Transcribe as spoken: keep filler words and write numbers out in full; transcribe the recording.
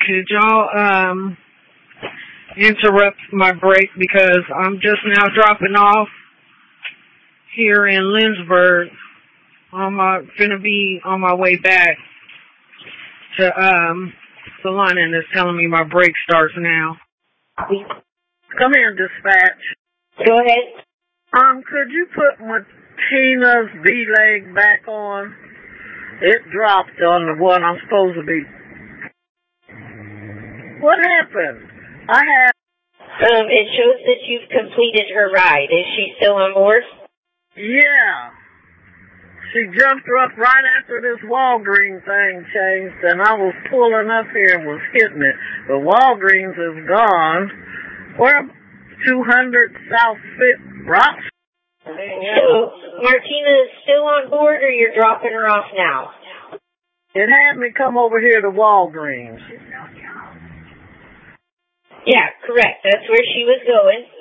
could y'all um interrupt my break because I'm just now dropping off here in Lynchburg. On my finna be on my way back to um Salon, and it's telling me my break starts now. Come here, dispatch. Go ahead. Um, could you put Martina's V-leg back on? It dropped on the one I'm supposed to be. What happened? I have... Um, it shows that you've completed her ride. Is she still on board? Yeah. She jumped up right after this Walgreens thing changed, and I was pulling up here and was hitting it. But Walgreens is gone. Where? two hundred South Fifth Rock? So, Martina is still on board, or you're dropping her off now? It had me come over here to Walgreens. Yeah, correct. That's where she was going.